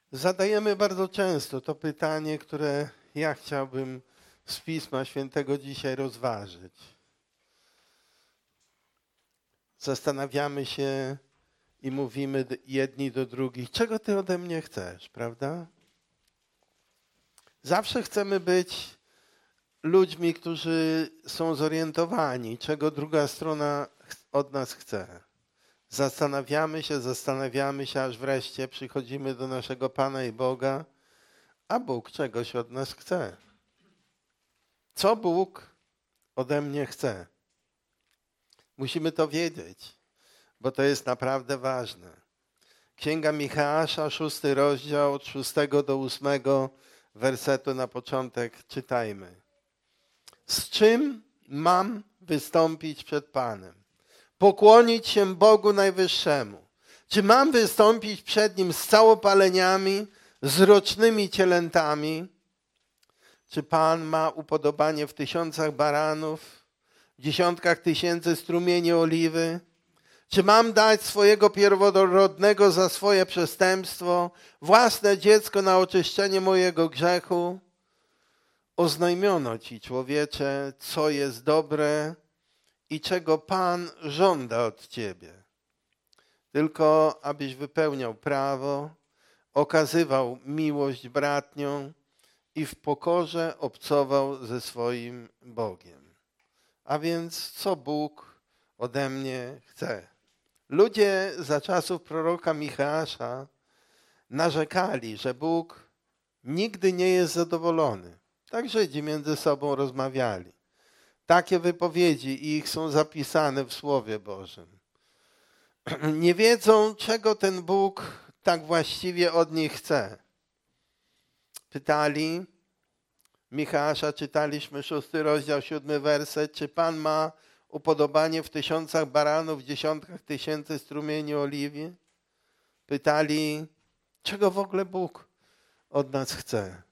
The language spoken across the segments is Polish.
Zadajemy bardzo często to pytanie, które ja chciałbym z Pisma Świętego dzisiaj rozważyć. Zastanawiamy się i mówimy jedni do drugich, czego Ty ode mnie chcesz, prawda? Zawsze chcemy być ludźmi, którzy są zorientowani, czego druga strona od nas chce. Zastanawiamy się, aż wreszcie przychodzimy do naszego Pana i Boga, a Bóg czegoś od nas chce. Co Bóg ode mnie chce? Musimy to wiedzieć, bo to jest naprawdę ważne. Księga Micheasza, 6 rozdział, od 6 do 8 wersetu na początek czytajmy. Z czym mam wystąpić przed Panem? Pokłonić się Bogu Najwyższemu. Czy mam wystąpić przed Nim z całopaleniami, z rocznymi cielętami? Czy Pan ma upodobanie w 1000 baranów, w dziesiątkach tysięcy strumieni oliwy? Czy mam dać swojego pierworodnego za swoje przestępstwo, własne dziecko na oczyszczenie mojego grzechu? Oznajmiono Ci, człowiecze, co jest dobre i czego Pan żąda od Ciebie. Tylko abyś wypełniał prawo, okazywał miłość bratnią i w pokorze obcował ze swoim Bogiem. A więc co Bóg ode mnie chce? Ludzie za czasów proroka Micheasza narzekali, że Bóg nigdy nie jest zadowolony. Tak Żydzi między sobą rozmawiali. Takie wypowiedzi ich są zapisane w Słowie Bożym. Nie wiedzą, czego ten Bóg tak właściwie od nich chce. Pytali, Micheasza czytaliśmy 6 rozdział, 7 werset, czy Pan ma upodobanie w 1000 baranów, w dziesiątkach tysięcy strumieni oliwy? Pytali, czego w ogóle Bóg od nas chce?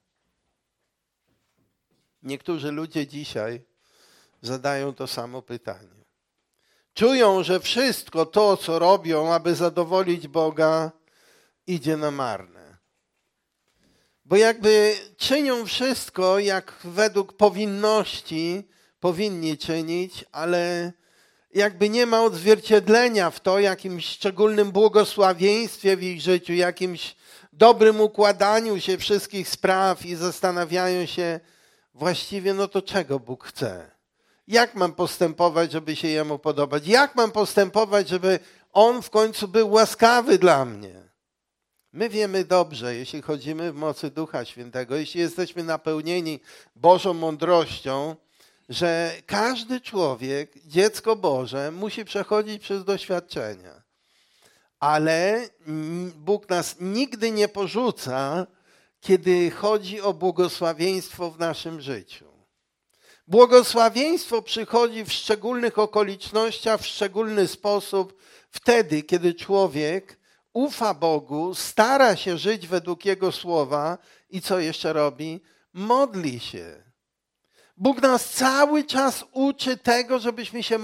Niektórzy ludzie dzisiaj zadają to samo pytanie. Czują, że wszystko to, co robią, aby zadowolić Boga, idzie na marne. Bo jakby czynią wszystko, jak według powinności powinni czynić, ale jakby nie ma odzwierciedlenia w to, jakimś szczególnym błogosławieństwie w ich życiu, jakimś dobrym układaniu się wszystkich spraw i zastanawiają się właściwie, no to czego Bóg chce? Jak mam postępować, żeby się Jemu podobać? Jak mam postępować, żeby On w końcu był łaskawy dla mnie? My wiemy dobrze, jeśli chodzimy w mocy Ducha Świętego, jeśli jesteśmy napełnieni Bożą mądrością, że każdy człowiek, dziecko Boże, musi przechodzić przez doświadczenia. Ale Bóg nas nigdy nie porzuca, kiedy chodzi o błogosławieństwo w naszym życiu. Błogosławieństwo przychodzi w szczególnych okolicznościach, w szczególny sposób, wtedy, kiedy człowiek ufa Bogu, stara się żyć według Jego słowa i co jeszcze robi? Modli się. Bóg nas cały czas uczy tego, żebyśmy się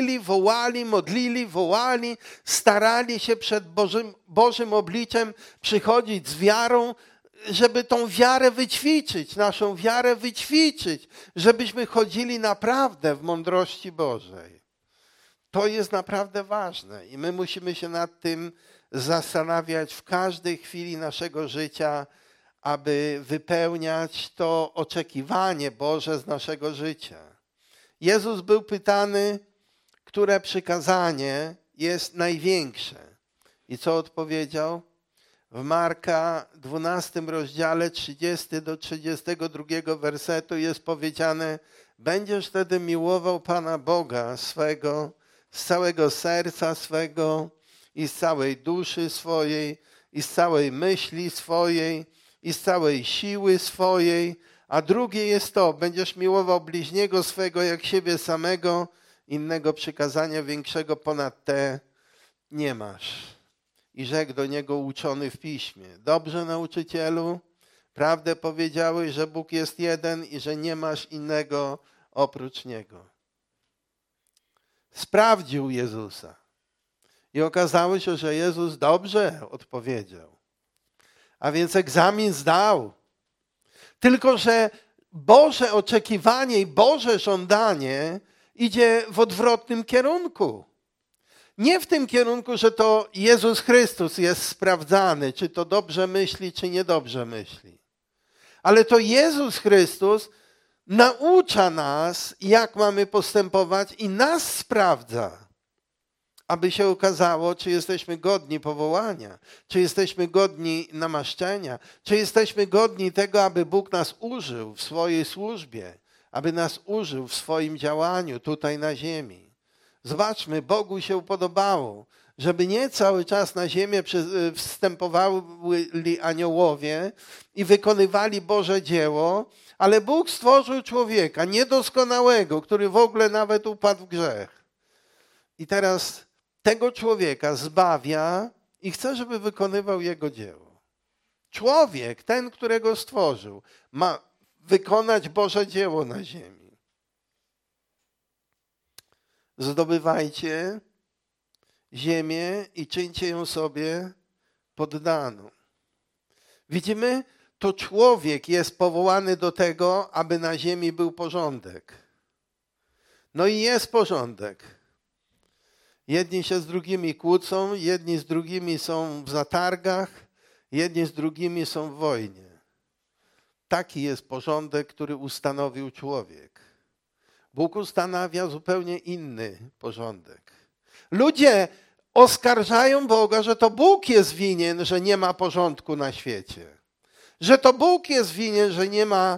wołali, starali się przed Bożym obliczem przychodzić z wiarą, żeby tą wiarę wyćwiczyć, naszą wiarę wyćwiczyć, żebyśmy chodzili naprawdę w mądrości Bożej. To jest naprawdę ważne i my musimy się nad tym zastanawiać w każdej chwili naszego życia, aby wypełniać to oczekiwanie Boże z naszego życia. Jezus był pytany, które przykazanie jest największe. I co odpowiedział? W Marka 12 rozdziale 30 do 32 wersetu jest powiedziane: będziesz wtedy miłował Pana Boga swego z całego serca swego i z całej duszy swojej i z całej myśli swojej i z całej siły swojej. A drugie jest to: będziesz miłował bliźniego swego jak siebie samego. Innego przykazania większego ponad te nie masz. I rzekł do niego uczony w piśmie: dobrze, nauczycielu, prawdę powiedziałeś, że Bóg jest jeden i że nie masz innego oprócz Niego. Sprawdził Jezusa i okazało się, że Jezus dobrze odpowiedział. a więc egzamin zdał. Tylko że Boże oczekiwanie i Boże żądanie idzie w odwrotnym kierunku. Nie w tym kierunku, że to Jezus Chrystus jest sprawdzany, czy to dobrze myśli, czy niedobrze myśli. Ale to Jezus Chrystus naucza nas, jak mamy postępować i nas sprawdza, aby się okazało, czy jesteśmy godni powołania, czy jesteśmy godni namaszczenia, czy jesteśmy godni tego, aby Bóg nas użył w swojej służbie, aby nas użył w swoim działaniu tutaj na ziemi. Zobaczmy, Bogu się podobało, żeby nie cały czas na ziemię wstępowali aniołowie i wykonywali Boże dzieło, ale Bóg stworzył człowieka niedoskonałego, który w ogóle nawet upadł w grzech. I teraz tego człowieka zbawia i chce, żeby wykonywał jego dzieło. Człowiek, ten, którego stworzył, ma wykonać Boże dzieło na ziemi. Zdobywajcie ziemię i czyńcie ją sobie poddaną. Widzimy, to człowiek jest powołany do tego, aby na ziemi był porządek. No i jest porządek. Jedni się z drugimi kłócą, jedni z drugimi są w zatargach, jedni z drugimi są w wojnie. Taki jest porządek, który ustanowił człowiek. Bóg ustanawia zupełnie inny porządek. Ludzie oskarżają Boga, że to Bóg jest winien, że nie ma porządku na świecie. Że to Bóg jest winien, że nie ma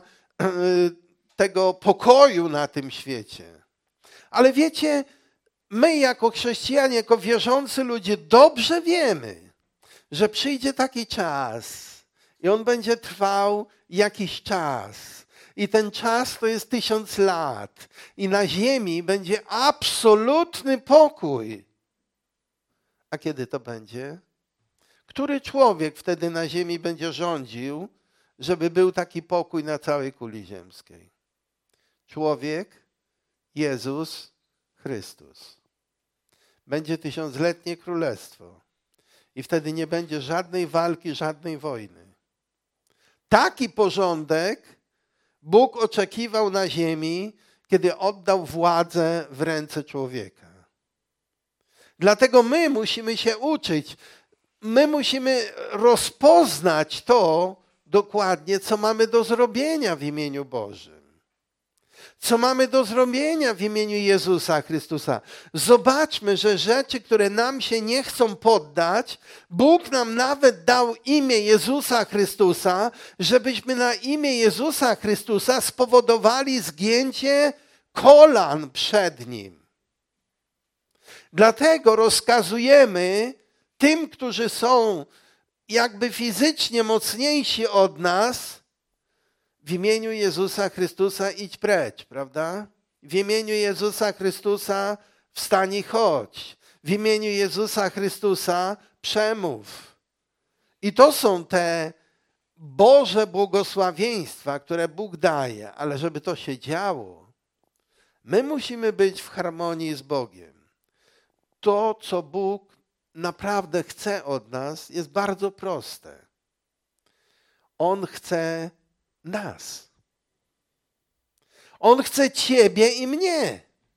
tego pokoju na tym świecie. Ale wiecie, my jako chrześcijanie, jako wierzący ludzie dobrze wiemy, że przyjdzie taki czas i on będzie trwał jakiś czas. I ten czas to jest 1000 lat. I na ziemi będzie absolutny pokój. A kiedy to będzie? Który człowiek wtedy na ziemi będzie rządził, żeby był taki pokój na całej kuli ziemskiej? Człowiek, Jezus Chrystus. Będzie 1000-letnie królestwo. I wtedy nie będzie żadnej walki, żadnej wojny. Taki porządek Bóg oczekiwał na ziemi, kiedy oddał władzę w ręce człowieka. Dlatego my musimy się uczyć. My musimy rozpoznać to dokładnie, co mamy do zrobienia w imieniu Bożym. Co mamy do zrobienia w imieniu Jezusa Chrystusa. Zobaczmy, że rzeczy, które nam się nie chcą poddać, Bóg nam nawet dał imię Jezusa Chrystusa, żebyśmy na imię Jezusa Chrystusa spowodowali zgięcie kolan przed Nim. Dlatego rozkazujemy tym, którzy są jakby fizycznie mocniejsi od nas, w imieniu Jezusa Chrystusa idź precz, prawda? W imieniu Jezusa Chrystusa wstań i chodź. W imieniu Jezusa Chrystusa przemów. I to są te Boże błogosławieństwa, które Bóg daje. Ale żeby to się działo, my musimy być w harmonii z Bogiem. To, co Bóg naprawdę chce od nas, jest bardzo proste. On chce nas. On chce ciebie i mnie.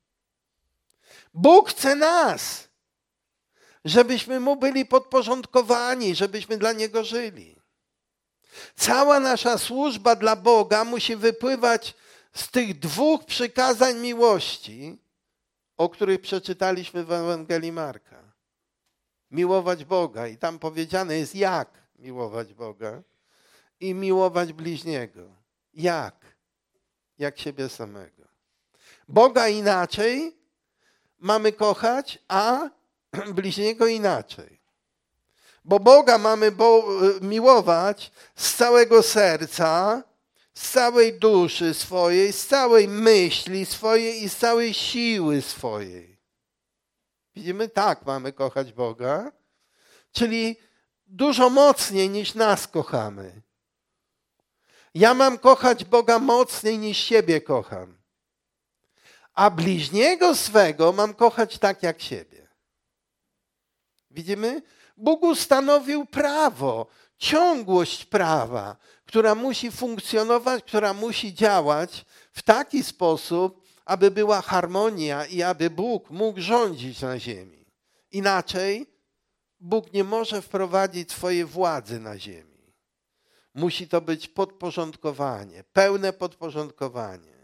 Bóg chce nas, żebyśmy Mu byli podporządkowani, żebyśmy dla Niego żyli. Cała nasza służba dla Boga musi wypływać z tych 2 przykazań miłości, o których przeczytaliśmy w Ewangelii Marka. Miłować Boga. I tam powiedziane jest, jak miłować Boga i miłować bliźniego. Jak? Jak siebie samego. Boga inaczej mamy kochać, a bliźniego inaczej. Bo Boga mamy miłować z całego serca, z całej duszy swojej, z całej myśli swojej i z całej siły swojej. Widzimy, tak mamy kochać Boga, czyli dużo mocniej niż nas kochamy. Ja mam kochać Boga mocniej niż siebie kocham. A bliźniego swego mam kochać tak jak siebie. Widzimy? Bóg ustanowił prawo, ciągłość prawa, która musi funkcjonować, która musi działać w taki sposób, aby była harmonia i aby Bóg mógł rządzić na ziemi. Inaczej Bóg nie może wprowadzić swojej władzy na ziemi. Musi to być podporządkowanie, pełne podporządkowanie.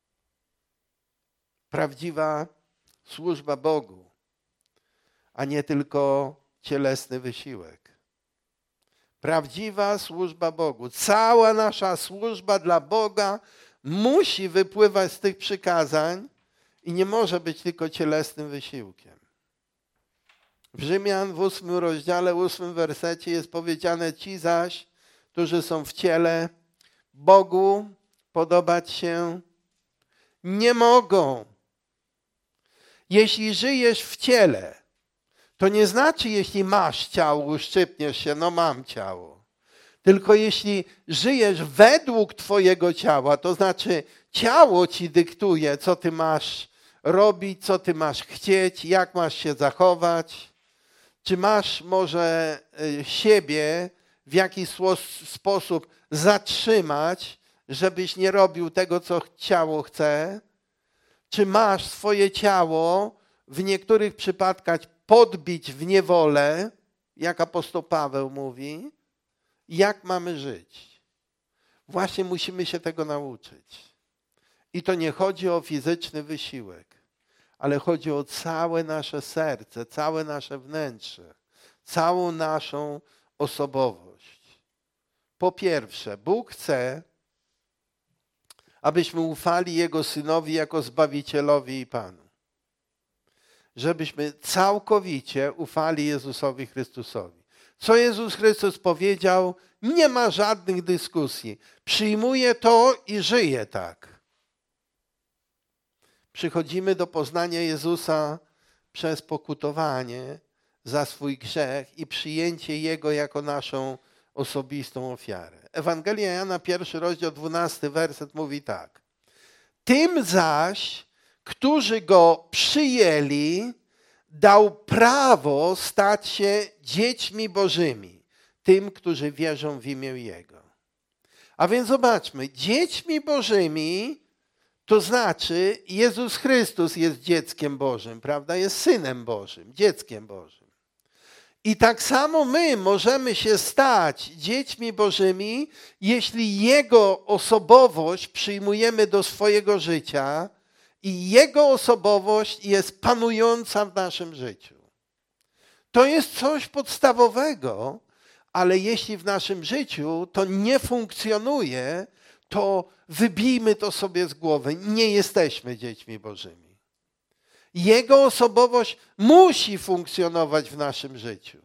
Prawdziwa służba Bogu, a nie tylko cielesny wysiłek. Prawdziwa służba Bogu. Cała nasza służba dla Boga musi wypływać z tych przykazań i nie może być tylko cielesnym wysiłkiem. W Rzymian w 8 rozdziale, 8 wersecie jest powiedziane: ci zaś, którzy są w ciele, Bogu podobać się nie mogą. Jeśli żyjesz w ciele, to nie znaczy, jeśli masz ciało, uszczypniesz się, no mam ciało. Tylko jeśli żyjesz według twojego ciała, to znaczy ciało ci dyktuje, co ty masz robić, co ty masz chcieć, jak masz się zachować. Czy masz może siebie w jakiś sposób zatrzymać, żebyś nie robił tego, co ciało chce? Czy masz swoje ciało w niektórych przypadkach podbić w niewolę, jak apostoł Paweł mówi? Jak mamy żyć? Właśnie musimy się tego nauczyć. I to nie chodzi o fizyczny wysiłek, ale chodzi o całe nasze serce, całe nasze wnętrze, całą naszą osobowość. Po pierwsze, Bóg chce, abyśmy ufali Jego Synowi jako Zbawicielowi i Panu. Żebyśmy całkowicie ufali Jezusowi Chrystusowi. Co Jezus Chrystus powiedział, nie ma żadnych dyskusji. Przyjmuję to i żyję tak. Przychodzimy do poznania Jezusa przez pokutowanie za swój grzech i przyjęcie Jego jako naszą osobistą ofiarę. Ewangelia Jana, 1 rozdział, 12 werset mówi tak. Tym zaś, którzy Go przyjęli, dał prawo stać się dziećmi Bożymi, tym, którzy wierzą w imię Jego. A więc zobaczmy, dziećmi Bożymi to znaczy Jezus Chrystus jest dzieckiem Bożym, prawda? Jest Synem Bożym, dzieckiem Bożym. I tak samo my możemy się stać dziećmi Bożymi, jeśli Jego osobowość przyjmujemy do swojego życia i Jego osobowość jest panująca w naszym życiu. To jest coś podstawowego, ale jeśli w naszym życiu to nie funkcjonuje, to wybijmy to sobie z głowy. Nie jesteśmy dziećmi Bożymi. Jego osobowość musi funkcjonować w naszym życiu.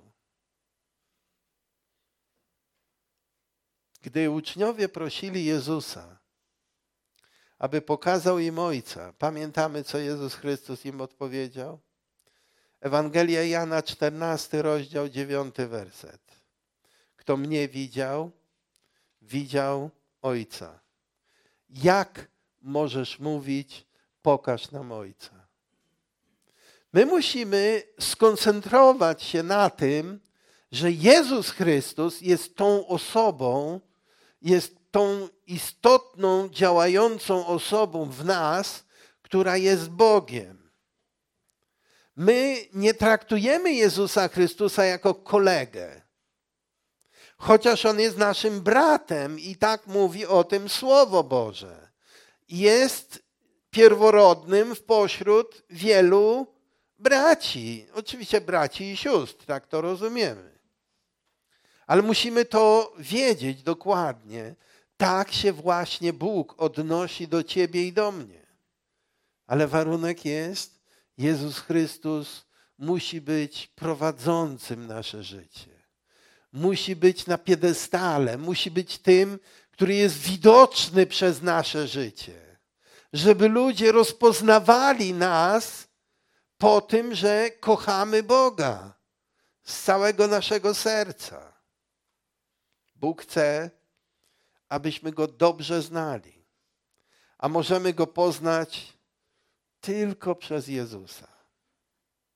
Gdy uczniowie prosili Jezusa, aby pokazał im Ojca, pamiętamy, co Jezus Chrystus im odpowiedział? Ewangelia Jana, 14 rozdział, 9 werset. Kto mnie widział, widział Ojca. Jak możesz mówić, pokaż nam Ojca? My musimy skoncentrować się na tym, że Jezus Chrystus jest tą osobą, jest tą istotną, działającą osobą w nas, która jest Bogiem. My nie traktujemy Jezusa Chrystusa jako kolegę, chociaż On jest naszym bratem i tak mówi o tym Słowo Boże. Jest pierworodnym pośród wielu braci. Oczywiście braci i sióstr, tak to rozumiemy. Ale musimy to wiedzieć dokładnie. Tak się właśnie Bóg odnosi do ciebie i do mnie. Ale warunek jest, Jezus Chrystus musi być prowadzącym nasze życie. Musi być na piedestale, musi być tym, który jest widoczny przez nasze życie. Żeby ludzie rozpoznawali nas po tym, że kochamy Boga z całego naszego serca. Bóg chce, abyśmy Go dobrze znali. A możemy Go poznać tylko przez Jezusa.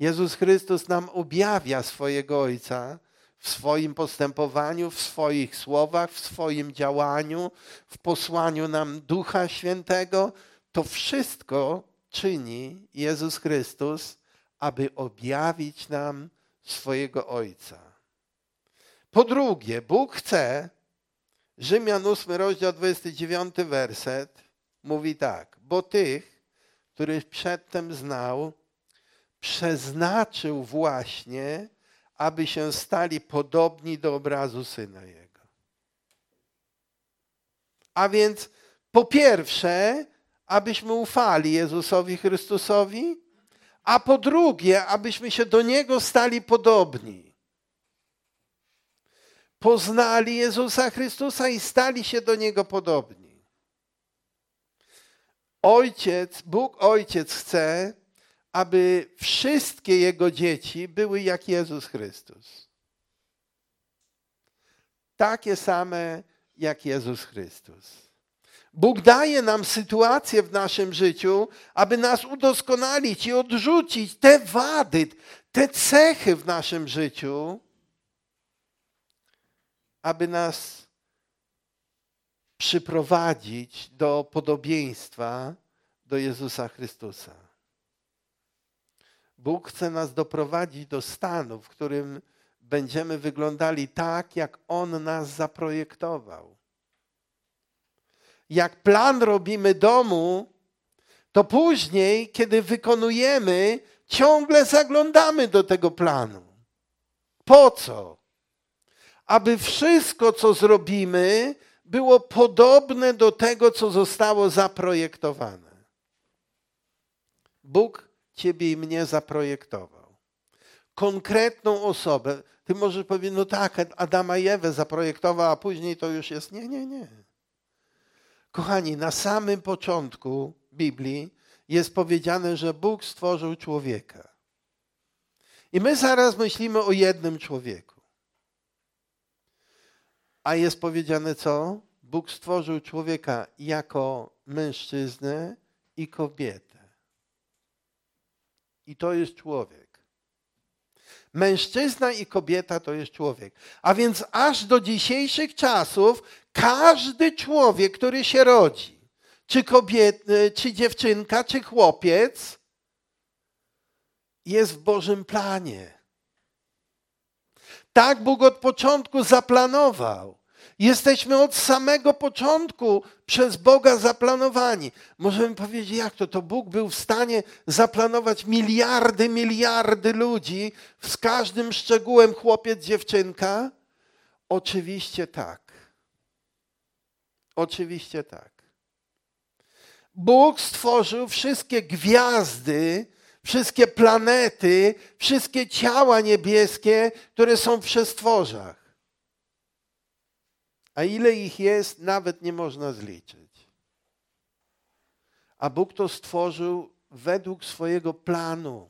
Jezus Chrystus nam objawia swojego Ojca w swoim postępowaniu, w swoich słowach, w swoim działaniu, w posłaniu nam Ducha Świętego. To wszystko czyni Jezus Chrystus, aby objawić nam swojego Ojca. Po drugie, Bóg chce, Rzymian 8 rozdział 29 werset mówi tak: bo tych, których przedtem znał, przeznaczył właśnie, aby się stali podobni do obrazu Syna Jego. A więc po pierwsze, abyśmy ufali Jezusowi Chrystusowi, a po drugie, abyśmy się do Niego stali podobni. Poznali Jezusa Chrystusa i stali się do Niego podobni. Bóg Ojciec chce, aby wszystkie Jego dzieci były jak Jezus Chrystus. Takie same jak Jezus Chrystus. Bóg daje nam sytuację w naszym życiu, aby nas udoskonalić i odrzucić te wady, te cechy w naszym życiu, aby nas przyprowadzić do podobieństwa do Jezusa Chrystusa. Bóg chce nas doprowadzić do stanu, w którym będziemy wyglądali tak, jak On nas zaprojektował. Jak plan robimy domu, to później, kiedy wykonujemy, ciągle zaglądamy do tego planu. Po co? Aby wszystko, co zrobimy, było podobne do tego, co zostało zaprojektowane. Bóg ciebie i mnie zaprojektował. Konkretną osobę. Ty możesz powiedzieć, no tak, Adama i Ewę zaprojektował, a później to już jest. Nie. Kochani, na samym początku Biblii jest powiedziane, że Bóg stworzył człowieka. I my zaraz myślimy o jednym człowieku. A jest powiedziane co? Bóg stworzył człowieka jako mężczyznę i kobietę. I to jest człowiek. Mężczyzna i kobieta to jest człowiek. A więc aż do dzisiejszych czasów każdy człowiek, który się rodzi, czy dziewczynka, czy chłopiec, jest w Bożym planie. Tak Bóg od początku zaplanował. Jesteśmy od samego początku przez Boga zaplanowani. Możemy powiedzieć, jak to? To Bóg był w stanie zaplanować miliardy ludzi z każdym szczegółem chłopiec, dziewczynka? Oczywiście tak. Oczywiście tak. Bóg stworzył wszystkie gwiazdy, wszystkie planety, wszystkie ciała niebieskie, które są w przestworzach. A ile ich jest, nawet nie można zliczyć. A Bóg to stworzył według swojego planu.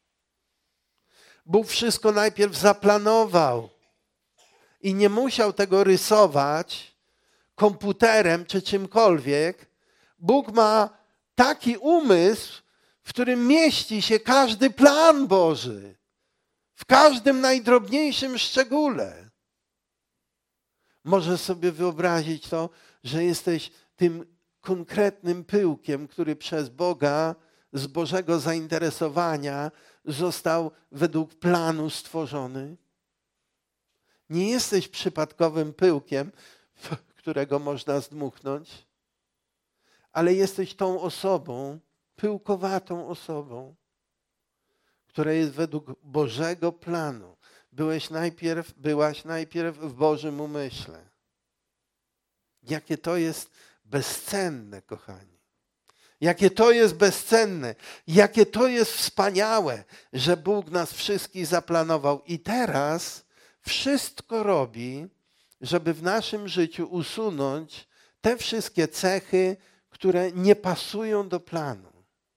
Bóg wszystko najpierw zaplanował i nie musiał tego rysować komputerem czy czymkolwiek. Bóg ma taki umysł, w którym mieści się każdy plan Boży. W każdym najdrobniejszym szczególe. Możesz sobie wyobrazić to, że jesteś tym konkretnym pyłkiem, który przez Boga z Bożego zainteresowania został według planu stworzony. Nie jesteś przypadkowym pyłkiem, którego można zdmuchnąć, ale jesteś tą osobą, pyłkowatą osobą, która jest według Bożego planu. Byłaś najpierw w Bożym umyśle. Jakie to jest bezcenne, kochani. Jakie to jest bezcenne. Jakie to jest wspaniałe, że Bóg nas wszystkich zaplanował. I teraz wszystko robi, żeby w naszym życiu usunąć te wszystkie cechy, które nie pasują do planu.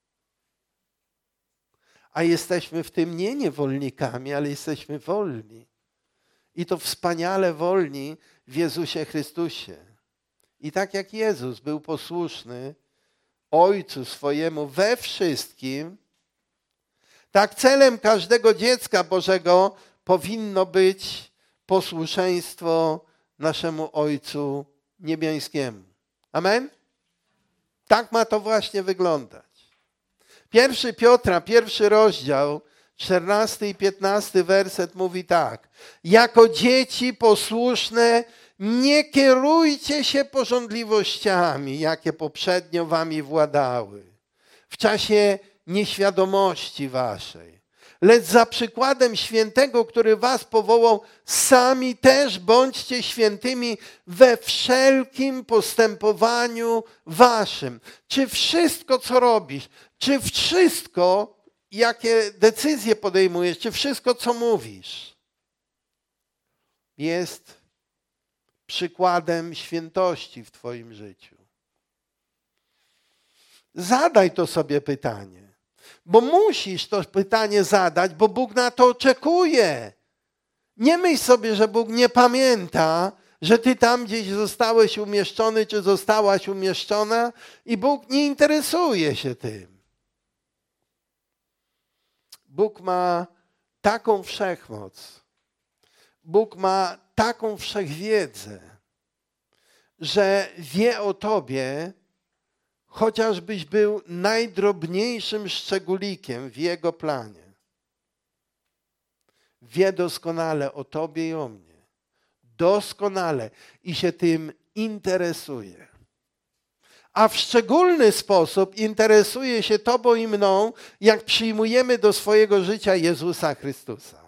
A jesteśmy w tym nie niewolnikami, ale jesteśmy wolni. I to wspaniale wolni w Jezusie Chrystusie. I tak jak Jezus był posłuszny Ojcu swojemu we wszystkim, Tak celem każdego dziecka Bożego powinno być posłuszeństwo naszemu Ojcu Niebiańskiemu. Amen? Tak ma to właśnie wyglądać. 1 Piotra, 1 rozdział, 14 i 15 werset mówi tak. Jako dzieci posłuszne nie kierujcie się pożądliwościami, jakie poprzednio wami władały, w czasie nieświadomości waszej. Lecz za przykładem świętego, który was powołał, sami też bądźcie świętymi we wszelkim postępowaniu waszym. Czy wszystko, co robisz, czy wszystko, jakie decyzje podejmujesz, czy wszystko, co mówisz, jest przykładem świętości w twoim życiu? Zadaj to sobie pytanie. Bo musisz to pytanie zadać, bo Bóg na to oczekuje. Nie myśl sobie, że Bóg nie pamięta, że ty tam gdzieś zostałeś umieszczony, czy zostałaś umieszczona i Bóg nie interesuje się tym. Bóg ma taką wszechmoc, Bóg ma taką wszechwiedzę, że wie o tobie, chociażbyś był najdrobniejszym szczególikiem w Jego planie. Wie doskonale o tobie i o mnie. Doskonale. I się tym interesuje. A w szczególny sposób interesuje się tobą i mną, jak przyjmujemy do swojego życia Jezusa Chrystusa.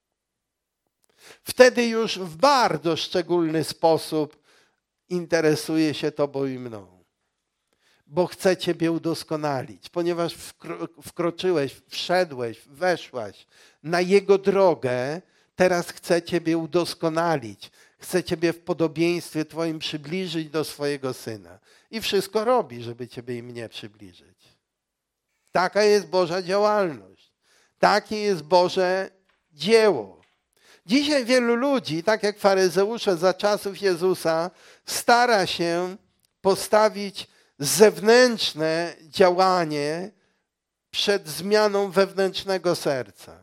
Wtedy już w bardzo szczególny sposób interesuje się tobą i mną. Bo chce ciebie udoskonalić, ponieważ wkroczyłeś, wszedłeś, weszłaś na Jego drogę, teraz chce ciebie udoskonalić, chce ciebie w podobieństwie twoim przybliżyć do swojego Syna. I wszystko robi, żeby ciebie i mnie przybliżyć. Taka jest Boża działalność. Takie jest Boże dzieło. Dzisiaj wielu ludzi, tak jak faryzeusze za czasów Jezusa, stara się postawić zewnętrzne działanie przed zmianą wewnętrznego serca.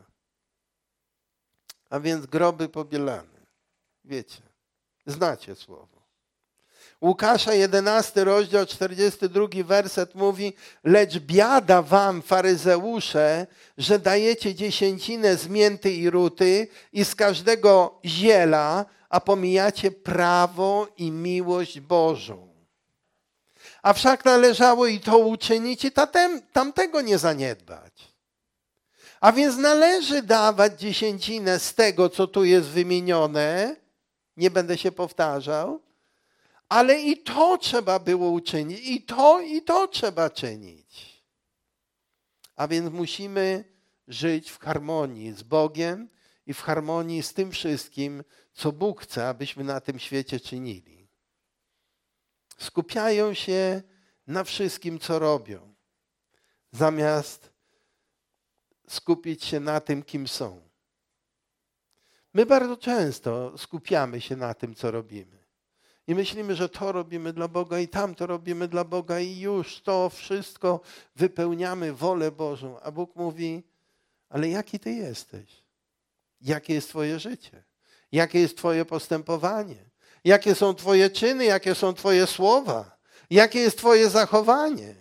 A więc groby pobielane. Wiecie, znacie słowo. Łukasza 11 rozdział 42 werset mówi: lecz biada wam, faryzeusze, że dajecie dziesięcinę z mięty i ruty i z każdego ziela, a pomijacie prawo i miłość Bożą. A wszak należało i to uczynić, i tamtego nie zaniedbać. A więc należy dawać dziesięcinę z tego, co tu jest wymienione. Nie będę się powtarzał. Ale i to trzeba było uczynić. I to trzeba czynić. A więc musimy żyć w harmonii z Bogiem i w harmonii z tym wszystkim, co Bóg chce, abyśmy na tym świecie czynili. Skupiają się na wszystkim, co robią, zamiast skupić się na tym, kim są. My bardzo często skupiamy się na tym, co robimy. I myślimy, że to robimy dla Boga i tamto robimy dla Boga i już to wszystko wypełniamy wolę Bożą. A Bóg mówi: ale jaki ty jesteś? Jakie jest twoje życie? Jakie jest twoje postępowanie? Jakie są twoje czyny? Jakie są twoje słowa? Jakie jest twoje zachowanie?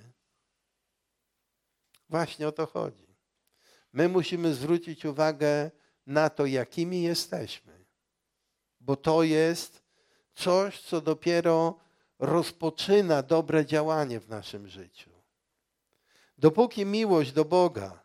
Właśnie o to chodzi. My musimy zwrócić uwagę na to, jakimi jesteśmy. Bo to jest coś, co dopiero rozpoczyna dobre działanie w naszym życiu. Dopóki miłość do Boga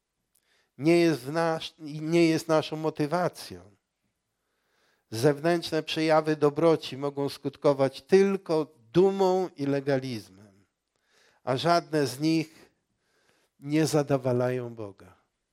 nie jest naszą motywacją, zewnętrzne przejawy dobroci mogą skutkować tylko dumą i legalizmem, a żadne z nich nie zadowalają Boga.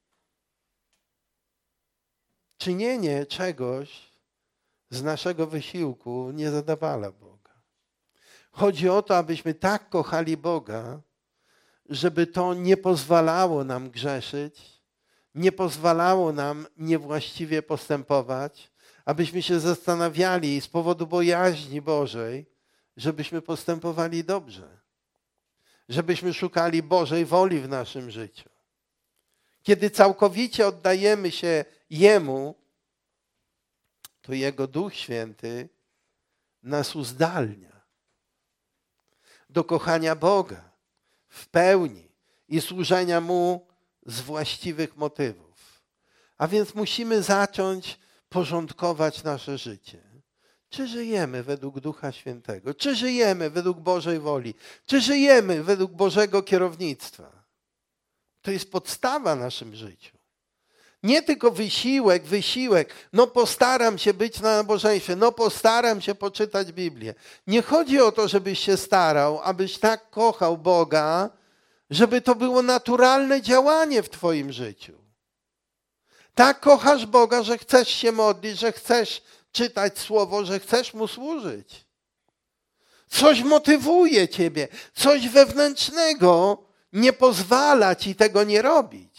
Czynienie czegoś z naszego wysiłku nie zadowala Boga. Chodzi o to, abyśmy tak kochali Boga, żeby to nie pozwalało nam grzeszyć, nie pozwalało nam niewłaściwie postępować, abyśmy się zastanawiali z powodu bojaźni Bożej, żebyśmy postępowali dobrze, żebyśmy szukali Bożej woli w naszym życiu. Kiedy całkowicie oddajemy się Jemu, to Jego Duch Święty nas uzdalnia do kochania Boga w pełni i służenia Mu z właściwych motywów. A więc musimy zacząć porządkować nasze życie. Czy żyjemy według Ducha Świętego? Czy żyjemy według Bożej woli? Czy żyjemy według Bożego kierownictwa? To jest podstawa w naszym życiu. Nie tylko wysiłek, no postaram się być na nabożeństwie, no postaram się poczytać Biblię. Nie chodzi o to, żebyś się starał, abyś tak kochał Boga, żeby to było naturalne działanie w twoim życiu. Tak kochasz Boga, że chcesz się modlić, że chcesz czytać Słowo, że chcesz Mu służyć. Coś motywuje ciebie, coś wewnętrznego nie pozwala ci tego nie robić.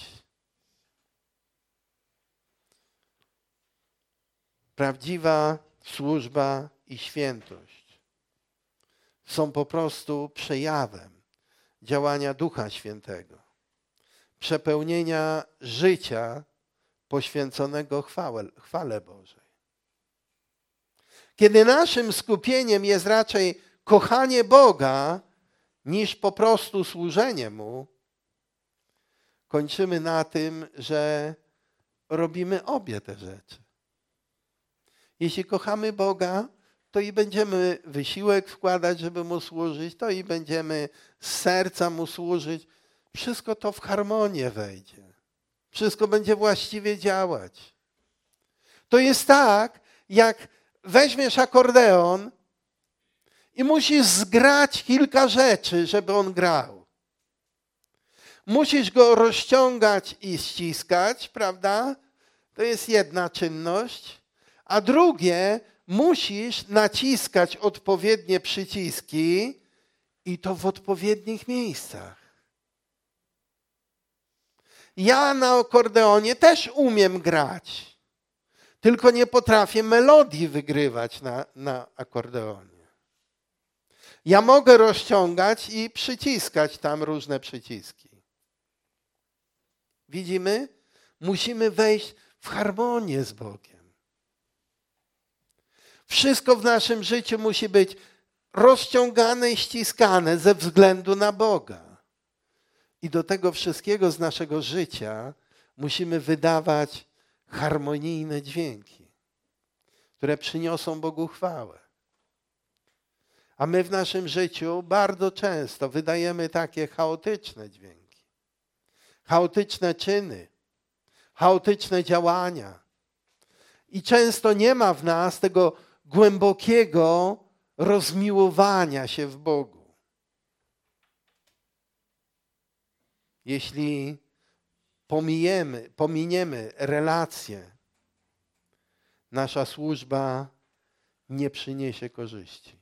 Prawdziwa służba i świętość są po prostu przejawem działania Ducha Świętego, przepełnienia życia poświęconego chwale Bożej. Kiedy naszym skupieniem jest raczej kochanie Boga niż po prostu służenie Mu, kończymy na tym, że robimy obie te rzeczy. Jeśli kochamy Boga, to i będziemy wysiłek wkładać, żeby Mu służyć, to i będziemy z serca Mu służyć. Wszystko to w harmonię wejdzie. Wszystko będzie właściwie działać. To jest tak, jak weźmiesz akordeon i musisz zgrać kilka rzeczy, żeby on grał. Musisz go rozciągać i ściskać, prawda? To jest jedna czynność. A drugie, musisz naciskać odpowiednie przyciski i to w odpowiednich miejscach. Ja na akordeonie też umiem grać, tylko nie potrafię melodii wygrywać na akordeonie. Ja mogę rozciągać i przyciskać tam różne przyciski. Widzimy? Musimy wejść w harmonię z Bogiem. Wszystko w naszym życiu musi być rozciągane i ściskane ze względu na Boga. I do tego wszystkiego z naszego życia musimy wydawać harmonijne dźwięki, które przyniosą Bogu chwałę. A my w naszym życiu bardzo często wydajemy takie chaotyczne dźwięki, chaotyczne czyny, chaotyczne działania. I często nie ma w nas tego głębokiego rozmiłowania się w Bogu. Jeśli pominiemy relacje, nasza służba nie przyniesie korzyści.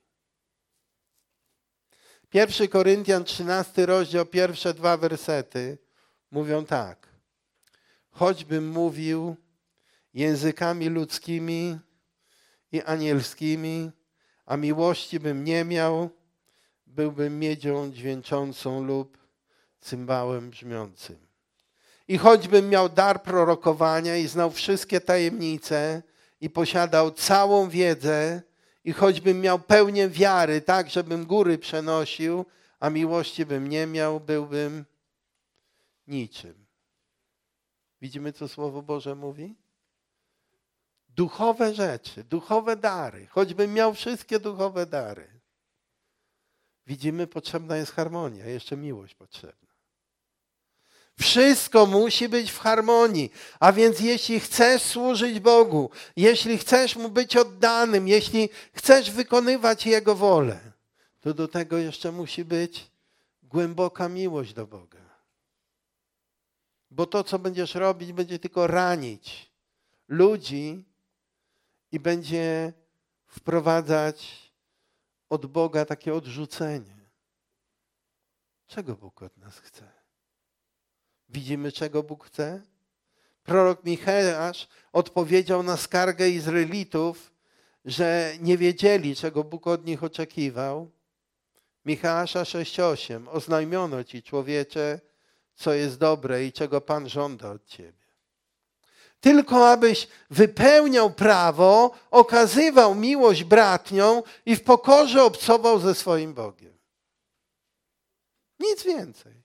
1 Koryntian 13 rozdział, pierwsze 2 wersety mówią tak. Choćbym mówił językami ludzkimi i anielskimi, a miłości bym nie miał, byłbym miedzią dźwięczącą lub cymbałem brzmiącym. I choćbym miał dar prorokowania i znał wszystkie tajemnice i posiadał całą wiedzę, i choćbym miał pełnię wiary, tak, żebym góry przenosił, a miłości bym nie miał, byłbym niczym. Widzimy, co Słowo Boże mówi? Duchowe rzeczy, duchowe dary, choćbym miał wszystkie duchowe dary. Widzimy, potrzebna jest harmonia, jeszcze miłość potrzebna. Wszystko musi być w harmonii, a więc jeśli chcesz służyć Bogu, jeśli chcesz Mu być oddanym, jeśli chcesz wykonywać Jego wolę, to do tego jeszcze musi być głęboka miłość do Boga. Bo to, co będziesz robić, będzie tylko ranić ludzi i będzie wprowadzać od Boga takie odrzucenie. Czego Bóg od nas chce? Widzimy, czego Bóg chce? Prorok Micheasz odpowiedział na skargę Izraelitów, że nie wiedzieli, czego Bóg od nich oczekiwał. Micheasza 6:8. Oznajmiono ci, człowiecze, co jest dobre i czego Pan żąda od ciebie. Tylko abyś wypełniał prawo, okazywał miłość bratnią i w pokorze obcował ze swoim Bogiem. Nic więcej.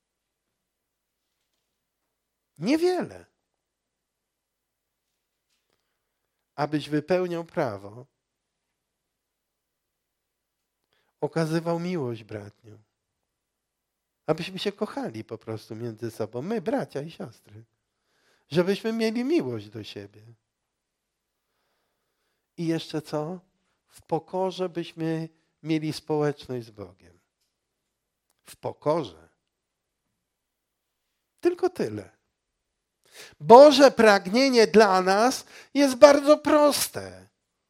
Niewiele. Abyś wypełniał prawo, okazywał miłość bratnią. Abyśmy się kochali po prostu między sobą. My, bracia i siostry. Żebyśmy mieli miłość do siebie. I jeszcze co? W pokorze byśmy mieli społeczność z Bogiem. W pokorze. Tylko tyle. Boże pragnienie dla nas jest bardzo proste.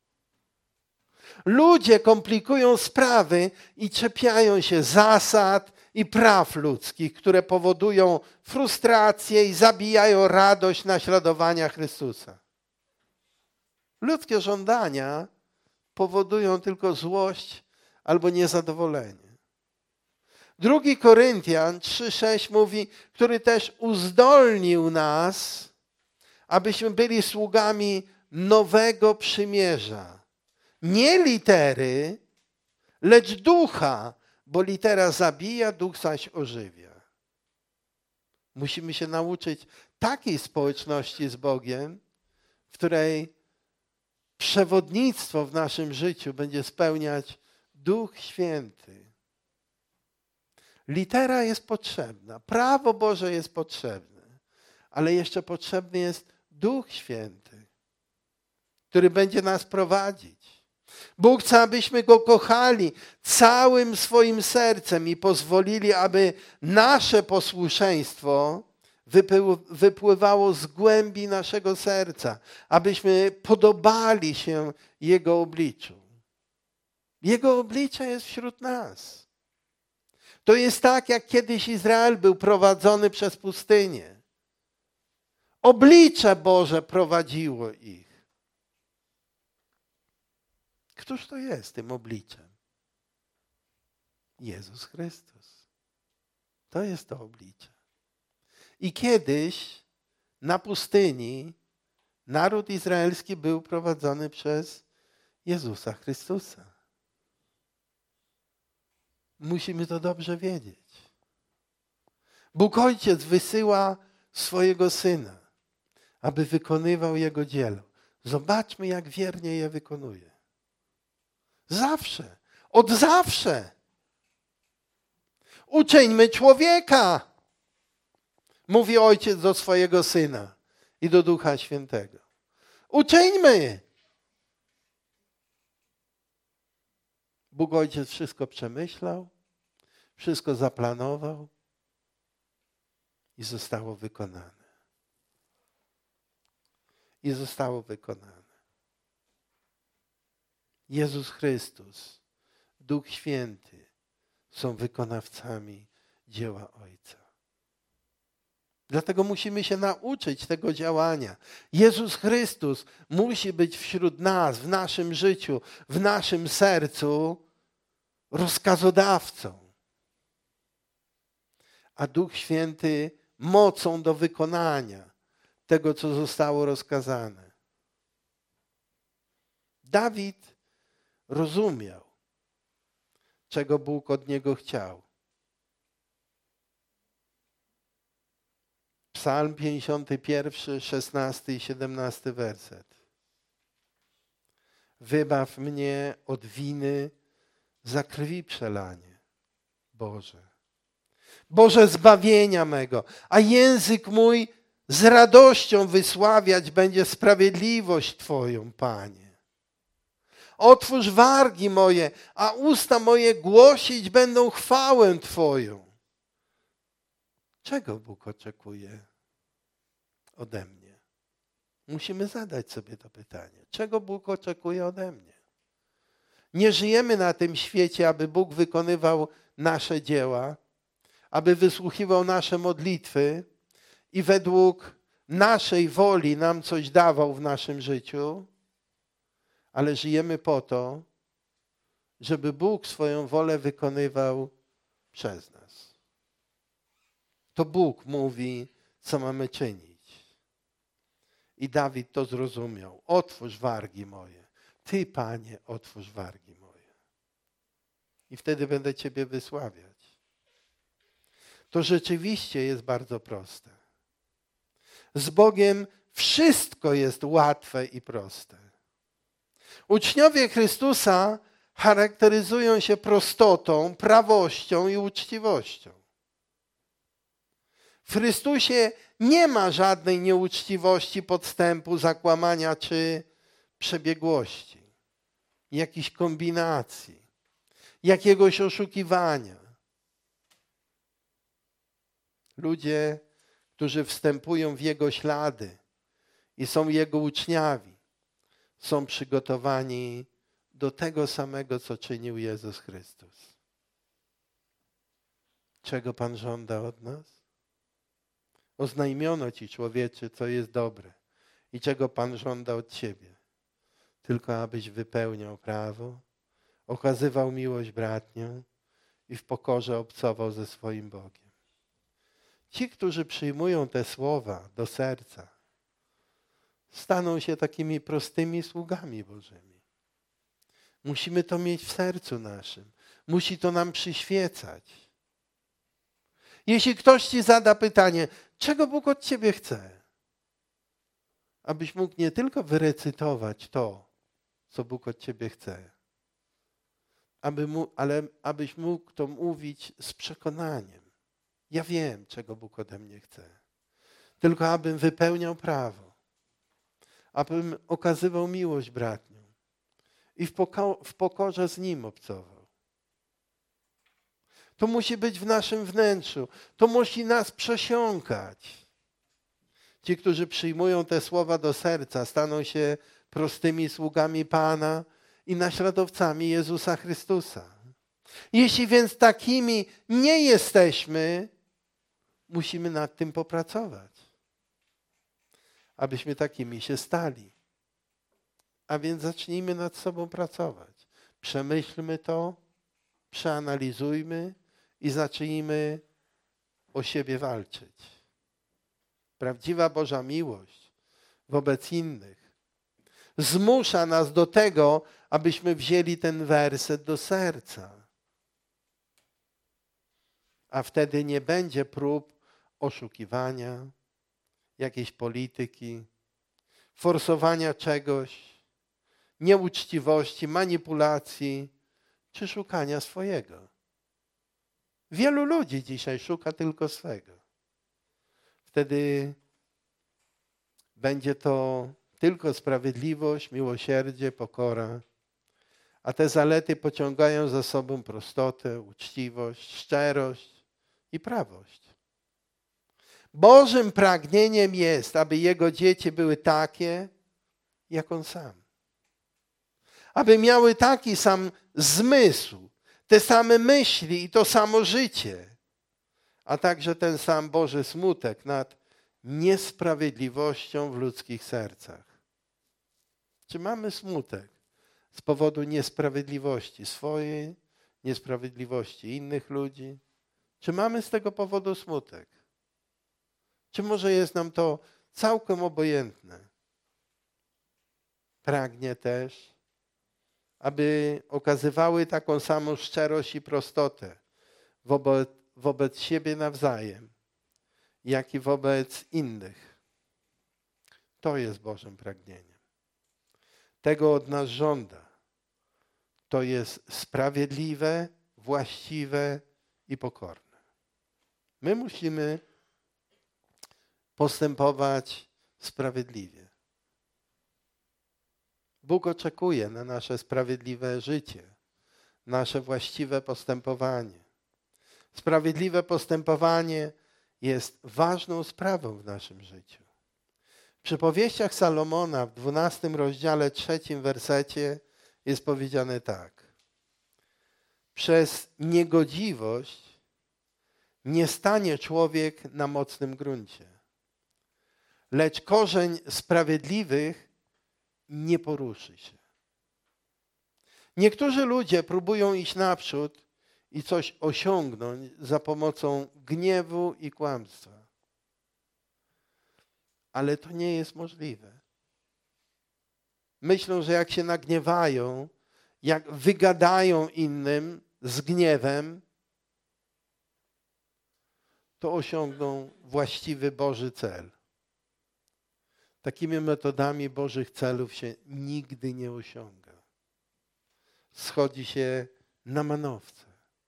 Ludzie komplikują sprawy i czepiają się zasad i praw ludzkich, które powodują frustrację i zabijają radość naśladowania Chrystusa. Ludzkie żądania powodują tylko złość albo niezadowolenie. 2 Koryntian 3,6 mówi, który też uzdolnił nas, abyśmy byli sługami nowego przymierza. Nie litery, lecz ducha, bo litera zabija, duch zaś ożywia. Musimy się nauczyć takiej społeczności z Bogiem, w której przewodnictwo w naszym życiu będzie spełniać Duch Święty. Litera jest potrzebna, prawo Boże jest potrzebne, ale jeszcze potrzebny jest Duch Święty, który będzie nas prowadzić. Bóg chce, abyśmy Go kochali całym swoim sercem i pozwolili, aby nasze posłuszeństwo wypływało z głębi naszego serca, abyśmy podobali się Jego obliczu. Jego oblicze jest wśród nas. To jest tak, jak kiedyś Izrael był prowadzony przez pustynię. Oblicze Boże prowadziło ich. Któż to jest tym obliczem? Jezus Chrystus. To jest to oblicze. I kiedyś na pustyni naród izraelski był prowadzony przez Jezusa Chrystusa. Musimy to dobrze wiedzieć. Bóg Ojciec wysyła swojego Syna, aby wykonywał Jego dzieło. Zobaczmy, jak wiernie je wykonuje. Zawsze. Od zawsze. Uczyńmy człowieka, mówi Ojciec do swojego Syna i do Ducha Świętego. Uczyńmy. Bóg Ojciec wszystko przemyślał, wszystko zaplanował i zostało wykonane. I zostało wykonane. Jezus Chrystus, Duch Święty są wykonawcami dzieła Ojca. Dlatego musimy się nauczyć tego działania. Jezus Chrystus musi być wśród nas, w naszym życiu, w naszym sercu rozkazodawcą. A Duch Święty mocą do wykonania tego, co zostało rozkazane. Dawid rozumiał, czego Bóg od niego chciał. Psalm 51, 16 i 17 werset. Wybaw mnie od winy za krwi przelanie, Boże. Boże zbawienia mego, a język mój z radością wysławiać będzie sprawiedliwość Twoją, Panie. Otwórz wargi moje, a usta moje głosić będą chwałę Twoją. Czego Bóg oczekuje ode mnie? Musimy zadać sobie to pytanie. Czego Bóg oczekuje ode mnie? Nie żyjemy na tym świecie, aby Bóg wykonywał nasze dzieła, aby wysłuchiwał nasze modlitwy i według naszej woli nam coś dawał w naszym życiu, ale żyjemy po to, żeby Bóg swoją wolę wykonywał przez nas. To Bóg mówi, co mamy czynić. I Dawid to zrozumiał. Otwórz wargi moje. Ty, Panie, otwórz wargi moje. I wtedy będę Ciebie wysławiać. To rzeczywiście jest bardzo proste. Z Bogiem wszystko jest łatwe i proste. Uczniowie Chrystusa charakteryzują się prostotą, prawością i uczciwością. W Chrystusie nie ma żadnej nieuczciwości, podstępu, zakłamania czy przebiegłości, jakichś kombinacji, jakiegoś oszukiwania. Ludzie, którzy wstępują w Jego ślady i są Jego uczniami, są przygotowani do tego samego, co czynił Jezus Chrystus. Czego Pan żąda od nas? Oznajmiono Ci, człowiecze, co jest dobre i czego Pan żąda od Ciebie. Tylko abyś wypełniał prawo, okazywał miłość bratnią i w pokorze obcował ze swoim Bogiem. Ci, którzy przyjmują te słowa do serca, staną się takimi prostymi sługami Bożymi. Musimy to mieć w sercu naszym. Musi to nam przyświecać. Jeśli ktoś Ci zada pytanie, czego Bóg od Ciebie chce? Abyś mógł nie tylko wyrecytować to, co Bóg od Ciebie chce, ale abyś mógł to mówić z przekonaniem. Ja wiem, czego Bóg ode mnie chce. Tylko abym wypełniał prawo. Abym okazywał miłość bratnią. I w pokorze z Nim obcował. To musi być w naszym wnętrzu. To musi nas przesiąkać. Ci, którzy przyjmują te słowa do serca, staną się prostymi sługami Pana i naśladowcami Jezusa Chrystusa. Jeśli więc takimi nie jesteśmy, musimy nad tym popracować, abyśmy takimi się stali. A więc zacznijmy nad sobą pracować. Przemyślmy to, przeanalizujmy i zacznijmy o siebie walczyć. Prawdziwa Boża miłość wobec innych zmusza nas do tego, abyśmy wzięli ten werset do serca. A wtedy nie będzie prób oszukiwania, jakiejś polityki, forsowania czegoś, nieuczciwości, manipulacji czy szukania swojego. Wielu ludzi dzisiaj szuka tylko swego. Wtedy będzie to tylko sprawiedliwość, miłosierdzie, pokora, a te zalety pociągają za sobą prostotę, uczciwość, szczerość i prawość. Bożym pragnieniem jest, aby Jego dzieci były takie, jak On sam. Aby miały taki sam zmysł, te same myśli i to samo życie, a także ten sam Boży smutek nad niesprawiedliwością w ludzkich sercach. Czy mamy smutek z powodu niesprawiedliwości swojej, niesprawiedliwości innych ludzi? Czy mamy z tego powodu smutek? Czy może jest nam to całkiem obojętne? Pragnie też, aby okazywały taką samą szczerość i prostotę wobec siebie nawzajem, jak i wobec innych. To jest Bożym pragnieniem. Tego od nas żąda. To jest sprawiedliwe, właściwe i pokorne. My musimy postępować sprawiedliwie. Bóg oczekuje na nasze sprawiedliwe życie, nasze właściwe postępowanie. Sprawiedliwe postępowanie jest ważną sprawą w naszym życiu. W przypowieściach Salomona w 12 rozdziale 3 wersecie jest powiedziane tak. Przez niegodziwość nie stanie człowiek na mocnym gruncie, lecz korzeń sprawiedliwych nie poruszy się. Niektórzy ludzie próbują iść naprzód i coś osiągnąć za pomocą gniewu i kłamstwa. Ale to nie jest możliwe. Myślą, że jak się nagniewają, jak wygadają innym z gniewem, to osiągną właściwy Boży cel. Takimi metodami Bożych celów się nigdy nie osiąga. Schodzi się na manowce.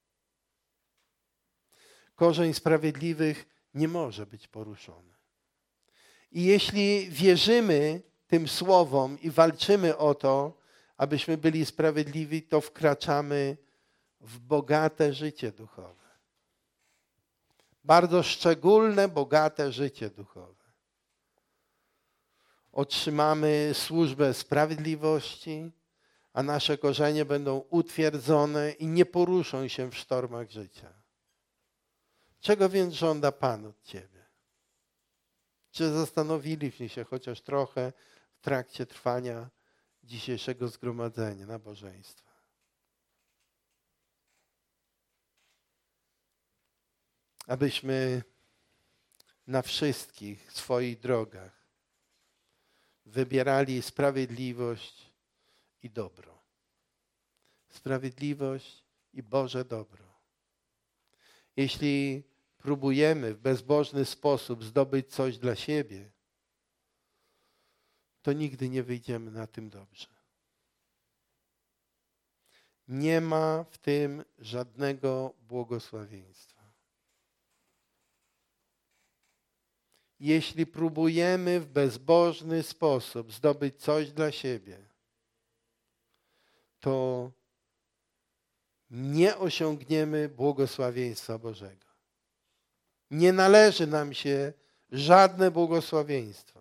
Korzeń sprawiedliwych nie może być poruszony. I jeśli wierzymy tym słowom i walczymy o to, abyśmy byli sprawiedliwi, to wkraczamy w bogate życie duchowe. Bardzo szczególne, bogate życie duchowe. Otrzymamy służbę sprawiedliwości, a nasze korzenie będą utwierdzone i nie poruszą się w sztormach życia. Czego więc żąda Pan od ciebie? Czy zastanowiliśmy się chociaż trochę w trakcie trwania dzisiejszego zgromadzenia, nabożeństwa? Abyśmy na wszystkich swoich drogach wybierali sprawiedliwość i dobro. Sprawiedliwość i Boże dobro. Jeśli próbujemy w bezbożny sposób zdobyć coś dla siebie, to nigdy nie wyjdziemy na tym dobrze. Nie ma w tym żadnego błogosławieństwa. Jeśli próbujemy w bezbożny sposób zdobyć coś dla siebie, to nie osiągniemy błogosławieństwa Bożego. Nie należy nam się żadne błogosławieństwo.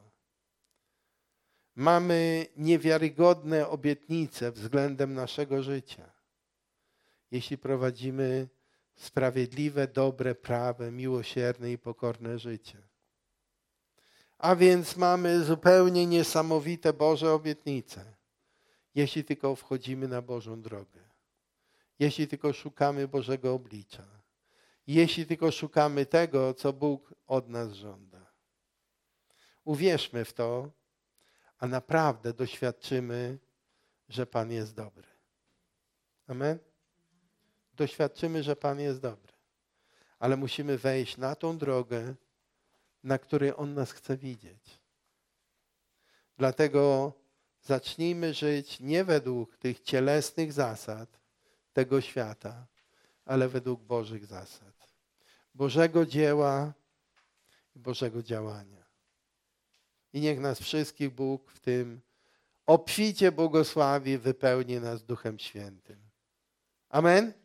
Mamy niewiarygodne obietnice względem naszego życia. Jeśli prowadzimy sprawiedliwe, dobre, prawe, miłosierne i pokorne życie. A więc mamy zupełnie niesamowite Boże obietnice, jeśli tylko wchodzimy na Bożą drogę. Jeśli tylko szukamy Bożego oblicza. Jeśli tylko szukamy tego, co Bóg od nas żąda. Uwierzmy w to, a naprawdę doświadczymy, że Pan jest dobry. Amen? Doświadczymy, że Pan jest dobry. Ale musimy wejść na tą drogę, na której On nas chce widzieć. Dlatego zacznijmy żyć nie według tych cielesnych zasad tego świata, ale według Bożych zasad. Bożego dzieła i Bożego działania. I niech nas wszystkich Bóg w tym obficie błogosławi, wypełni nas Duchem Świętym. Amen.